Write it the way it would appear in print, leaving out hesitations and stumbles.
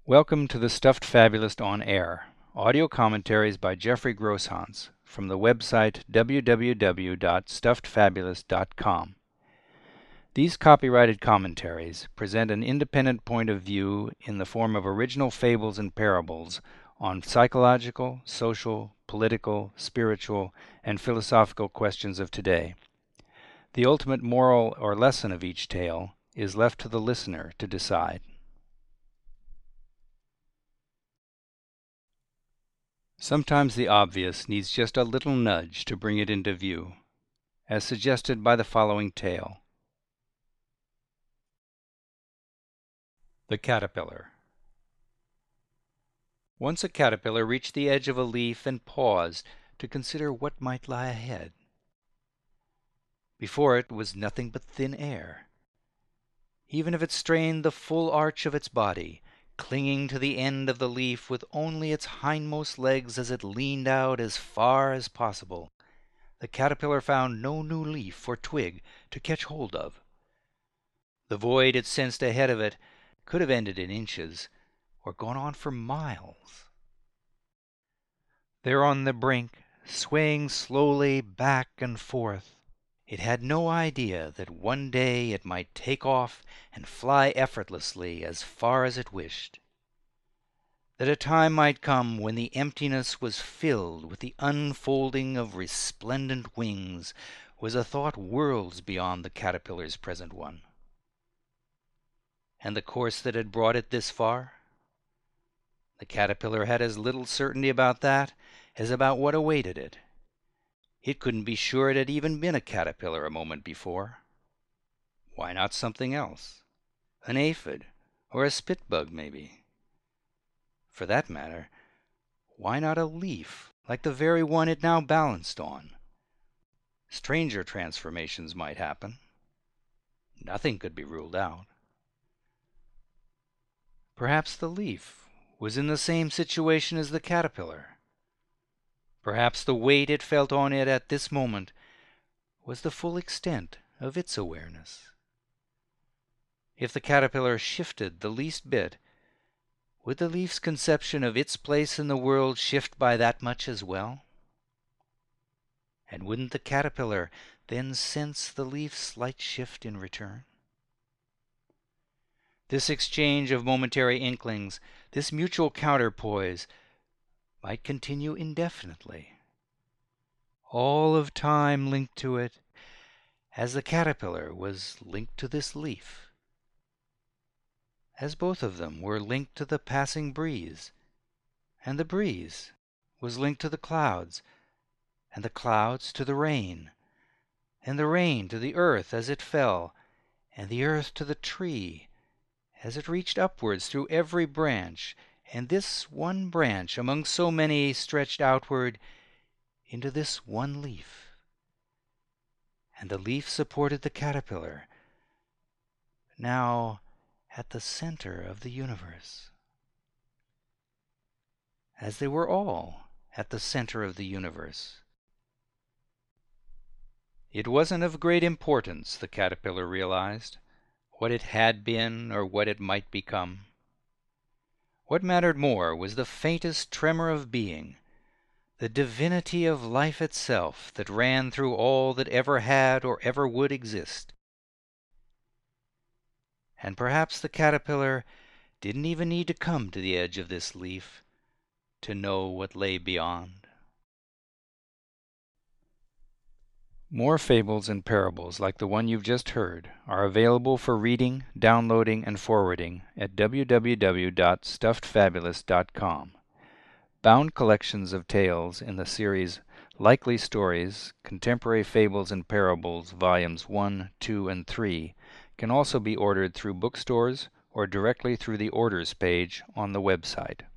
Welcome to the Stuffed Fabulist on Air, audio commentaries by Jeffrey Grosshans from the website www.stuffedfabulist.com. These copyrighted commentaries present an independent point of view in the form of original fables and parables on psychological, social, political, spiritual, and philosophical questions of today. The ultimate moral or lesson of each tale is left to the listener to decide. Sometimes the obvious needs just a little nudge to bring it into view, as suggested by the following tale. The Caterpillar. Once a caterpillar reached the edge of a leaf and paused to consider what might lie ahead. Before it was nothing but thin air. Even if it strained the full arch of its body, clinging to the end of the leaf with only its hindmost legs as it leaned out as far as possible, the caterpillar found no new leaf or twig to catch hold of. The void it sensed ahead of it could have ended in inches, or gone on for miles. There on the brink, swaying slowly back and forth, it had no idea that one day it might take off and fly effortlessly as far as it wished. That a time might come when the emptiness was filled with the unfolding of resplendent wings was a thought worlds beyond the caterpillar's present one. And the course that had brought it this far? The caterpillar had as little certainty about that as about what awaited it. It couldn't be sure it had even been a caterpillar a moment before. Why not something else? An aphid, or a spitbug, maybe. For that matter, why not a leaf like the very one it now balanced on? Stranger transformations might happen. Nothing could be ruled out. Perhaps the leaf was in the same situation as the caterpillar. Perhaps the weight it felt on it at this moment was the full extent of its awareness. If the caterpillar shifted the least bit, would the leaf's conception of its place in the world shift by that much as well? And wouldn't the caterpillar then sense the leaf's slight shift in return? This exchange of momentary inklings, this mutual counterpoise, might continue indefinitely. All of time linked to it, as the caterpillar was linked to this leaf. As both of them were linked to the passing breeze, and the breeze was linked to the clouds, and the clouds to the rain, and the rain to the earth as it fell, and the earth to the tree, as it reached upwards through every branch, and this one branch among so many stretched outward into this one leaf. And the leaf supported the caterpillar, now at the center of the universe. As they were all at the center of the universe. It wasn't of great importance, the caterpillar realized, what it had been or what it might become. What mattered more was the faintest tremor of being, the divinity of life itself that ran through all that ever had or ever would exist. And perhaps the caterpillar didn't even need to come to the edge of this leaf to know what lay beyond. More fables and parables like the one you've just heard are available for reading, downloading, and forwarding at www.stuffedfabulist.com. Bound collections of tales in the series Likely Stories, Contemporary Fables and Parables, Volumes 1, 2, and 3 can also be ordered through bookstores or directly through the Orders page on the website.